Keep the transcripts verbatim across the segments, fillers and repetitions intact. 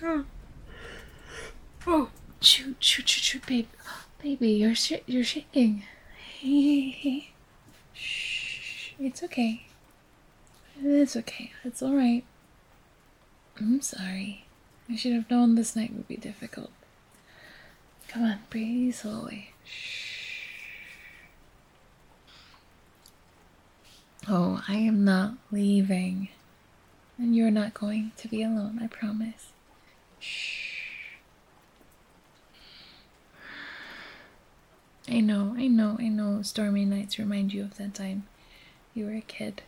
Oh, shoot, shoot, shoot, shoot, babe. Baby, you're sh- you're shaking. Hey, hey, hey. Shh. It's okay. It's okay. It's all right. I'm sorry. I should have known this night would be difficult. Come on, breathe slowly. Shh. Oh, I am not leaving. And you're not going to be alone, I promise. Shh. I know, I know, I know stormy nights remind you of that time you were a kid.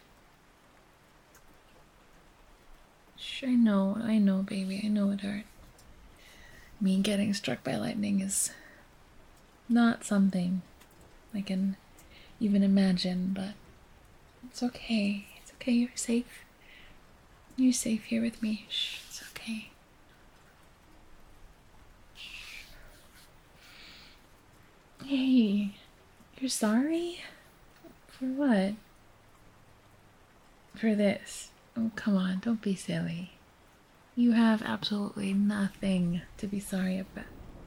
Shh, I know, I know, baby, I know it hurt. Me getting struck by lightning is not something I can even imagine, but it's okay. It's okay, you're safe. You're safe here with me. Shh, it's okay. Shh. Hey, you're sorry? For what? For this. Oh, come on, don't be silly. You have absolutely nothing to be sorry about.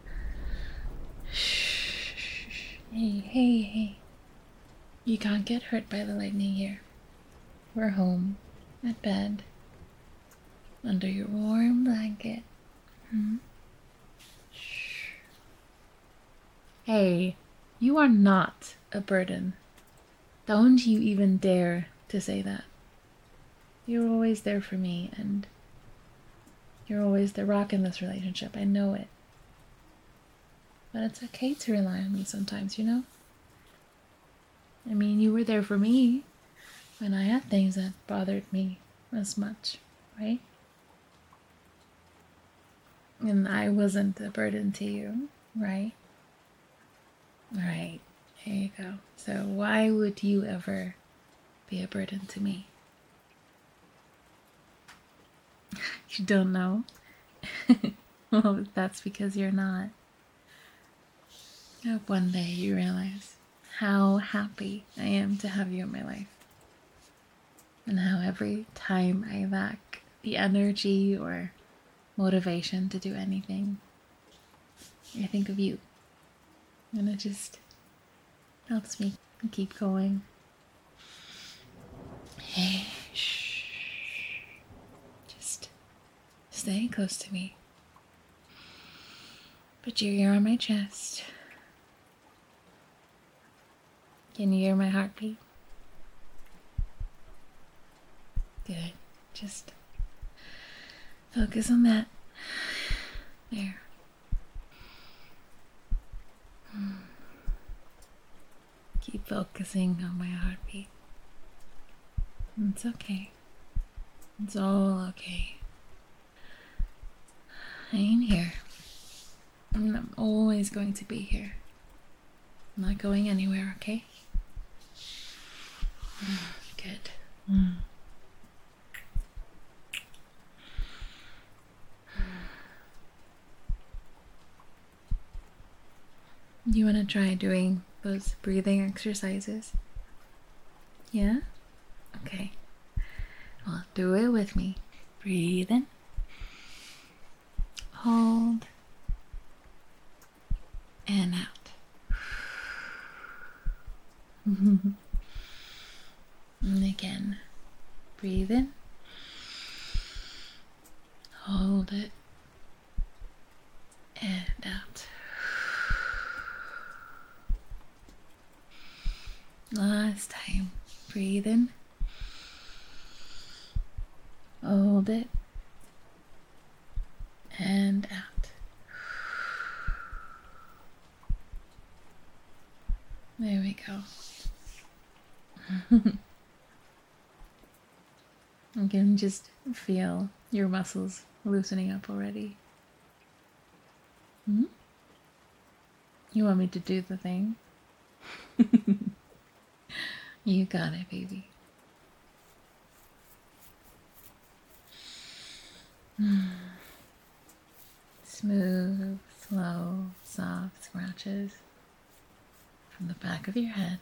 Shh. Hey, hey, hey. You can't get hurt by the lightning here. We're home, at bed, under your warm blanket. Hmm? Shh. Hey, you are not a burden. Don't you even dare to say that. You're always there for me, and you're always the rock in this relationship. I know it. But it's okay to rely on me sometimes, you know? I mean, you were there for me when I had things that bothered me as much, right? And I wasn't a burden to you, right? Right, there you go. So why would you ever be a burden to me? You don't know? Well, that's because you're not. I hope one day you realize how happy I am to have you in my life. And how every time I lack the energy or motivation to do anything, I think of you. And it just helps me keep going. Hey, shh. Just stay close to me. Put your ear on my chest. Can you hear my heartbeat? Good. Just focus on that. There. Keep focusing on my heartbeat. It's okay. It's all okay. I am here. And I'm always going to be here. I'm not going anywhere, okay? Good. Mm. You want to try doing those breathing exercises? Yeah? Okay. Well, do it with me. Breathe in. Hold. And out. And again. Breathe in. Hold it. And out. Last time. Breathe in. Hold it. And out. There we go. You can just feel your muscles loosening up already. Hmm? You want me to do the thing? You got it, baby. Smooth, slow, soft scratches from the back of your head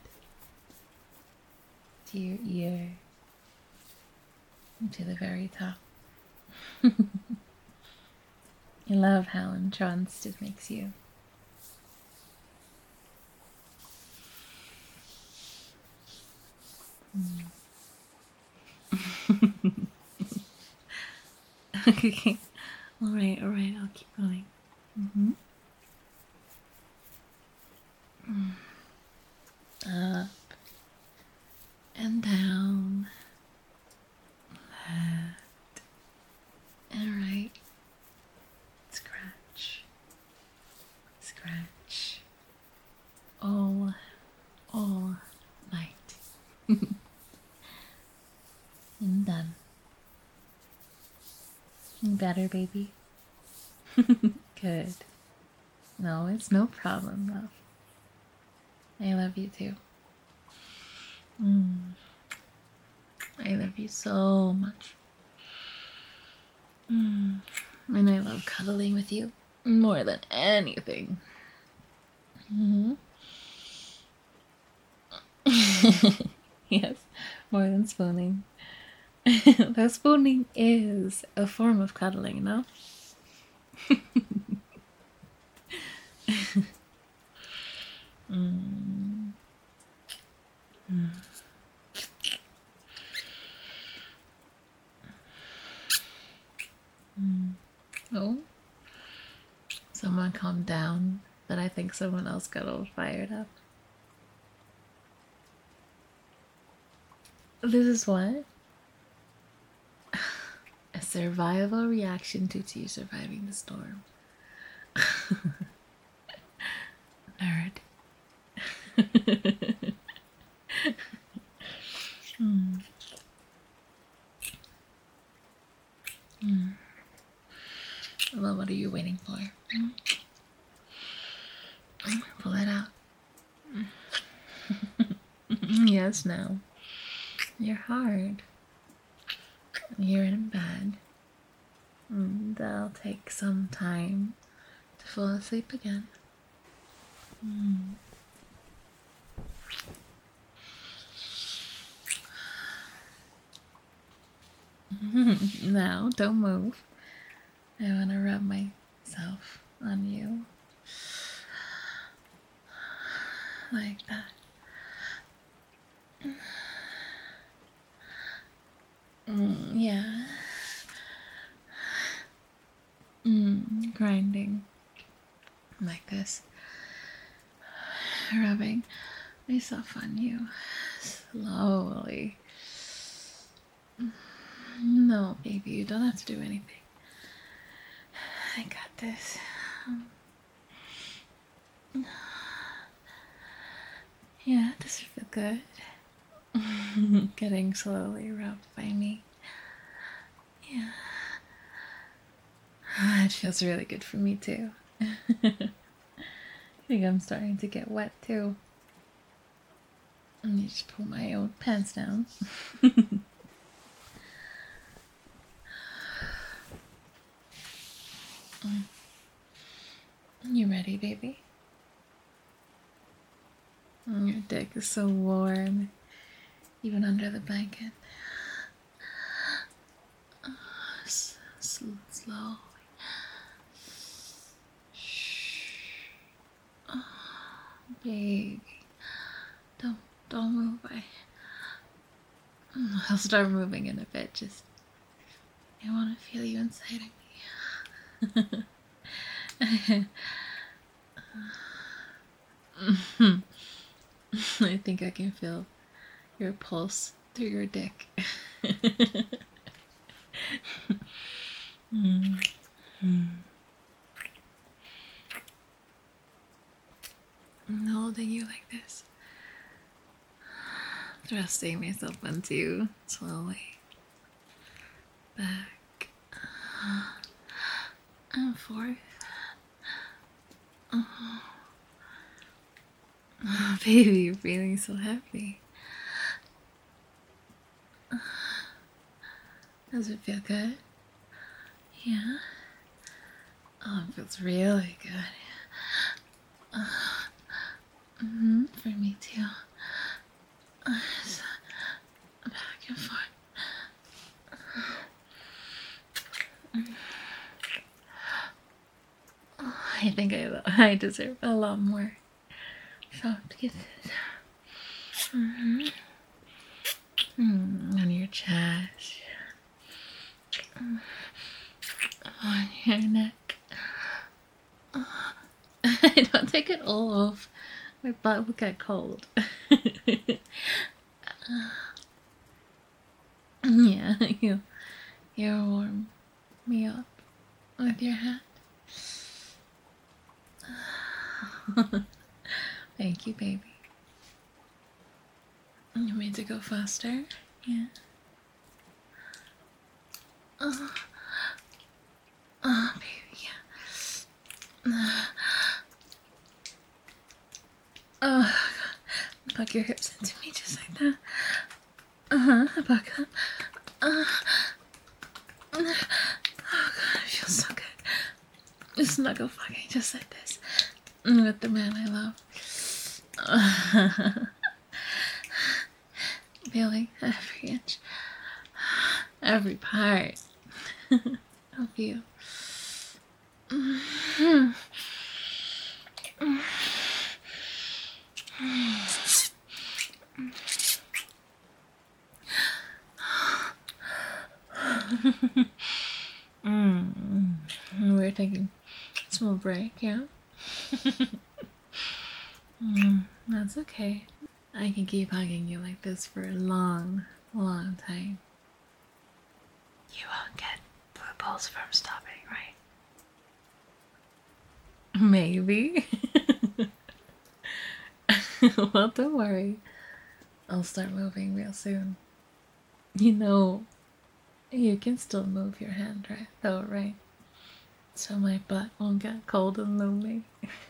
to your ear and to the very top. I love how entranced it makes you. Okay. Alright, alright, I'll keep going. Mm-hmm. Up and down, left and right. Scratch, scratch, all, all night. And done. Better, baby. Good. No, it's no problem, love. I love you too. Mm. I love you so much. Mm. And I love cuddling with you more than anything. Mm-hmm. Yes, more than spooning. Though spooning is a form of cuddling, no? mm. Mm. Mm. Oh, someone calm down, but I think someone else got all fired up. This is what? A survival reaction due to you surviving the storm. Nerd. mm. Mm. Well, what are you waiting for? Mm. Pull it out. Yes, now. You're hard. You're in bed. And that'll take some time to fall asleep again. Mm. Now, don't move. I want to rub myself on you. Like that. Mm, yeah. Mm, grinding. Like this. Rubbing myself on you. Slowly. No, baby, you don't have to do anything. I got this. Yeah, does it feel good? Getting slowly rubbed by me. Yeah. It feels really good for me too. I think I'm starting to get wet too. Let me just pull my own pants down. You ready, baby? Your dick is so warm, even under the blanket. S slow. Shh. Oh, baby, don't don't move. I I'll start moving in a bit. Just I want to feel you inside of me. I think I can feel your pulse through your dick. mm. Mm. I'm holding you like this, thrusting myself onto you slowly, back and forth. Oh. Oh, baby, you're feeling so happy. Does it feel good? Yeah? Oh, it feels really good. Uh, mm-hmm, for me too. Uh, so, back and forth. think I I deserve a lot more. So get this. Mm-hmm. Mm, on your chest. On your neck. Don't take it all off. My butt will get cold. Yeah, you, you warm me up with your hat. Thank you, baby. You want me to go faster? Yeah. Oh, oh baby, yeah. Oh, God. Plug your hips into me just like that. Uh-huh, back up. Uh, oh, God, it feels so good. Just snuggle fucking just like this. With the man I love. Uh, feeling every inch, every part of you. Mm-hmm. Mm. We're taking a small break, yeah? Mm, that's okay. I can keep hugging you like this for a long, long time. You won't get blue balls from stopping, right? Maybe. Well, don't worry. I'll start moving real soon. You know, you can still move your hand, right? Though, right? So my butt won't get cold and lonely.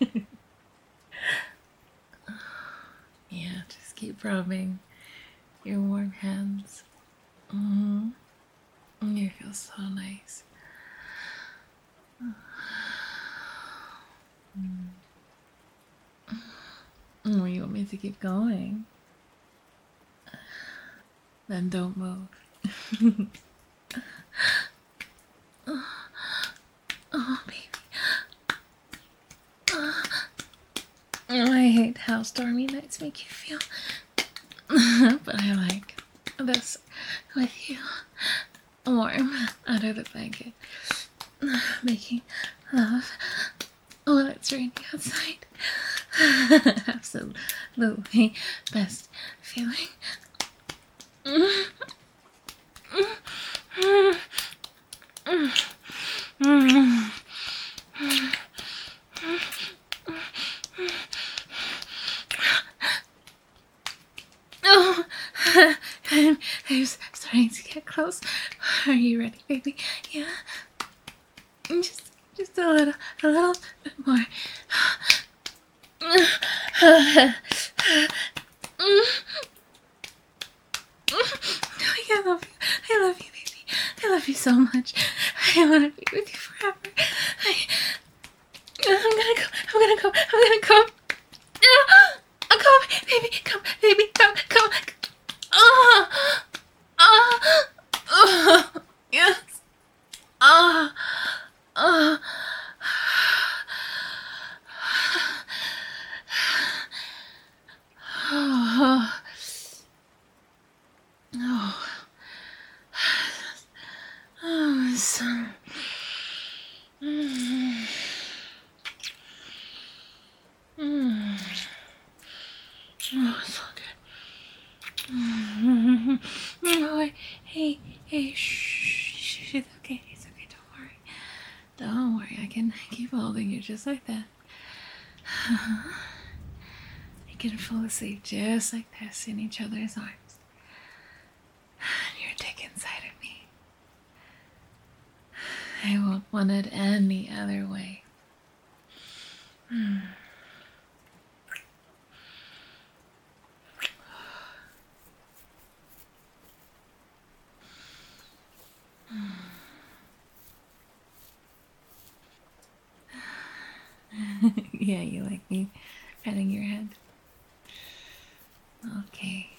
Yeah, just keep rubbing your warm hands. Mm-hmm. You feel so nice. Oh, you want me to keep going? Then don't move. Oh, oh, baby. Oh, I hate how stormy nights make you feel. But I like this with you. Warm under the blanket. Making love while it's raining outside. Absolutely best feeling. Oh, I'm, I'm starting to get close. Are you ready, baby? Yeah. Just, just a little, a little bit more. I love you. I love you, baby. I love you so much. I want to be with you forever. I, I'm gonna go. I'm gonna go. I'm gonna go. Uh, come, baby. Come, baby. Come, come. Oh, oh, oh, yes. Ah, oh, oh. Oh, oh, oh, so, mm, mm, oh, so good. Mm, oh, hey, hey, shh, it's okay, it's okay, don't worry, don't worry, I can keep holding you just like that. We can fall asleep just like this in each other's arms. Your dick inside of me. I won't want it any other way. Mm. Yeah, you like me petting your head? Okay.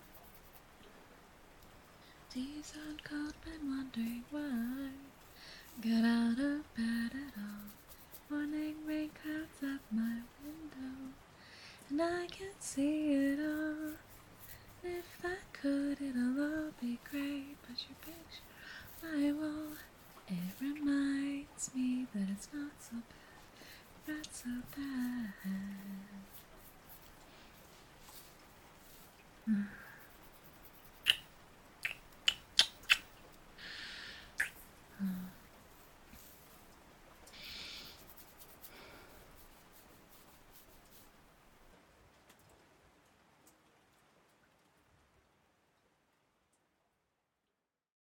Days on cold, been wondering why Get out of bed at all. Morning rain clouds up my window, and I can see it all. If I could, it'll all be great. But your picture on my wall, it reminds me that it's not so bad, not so bad.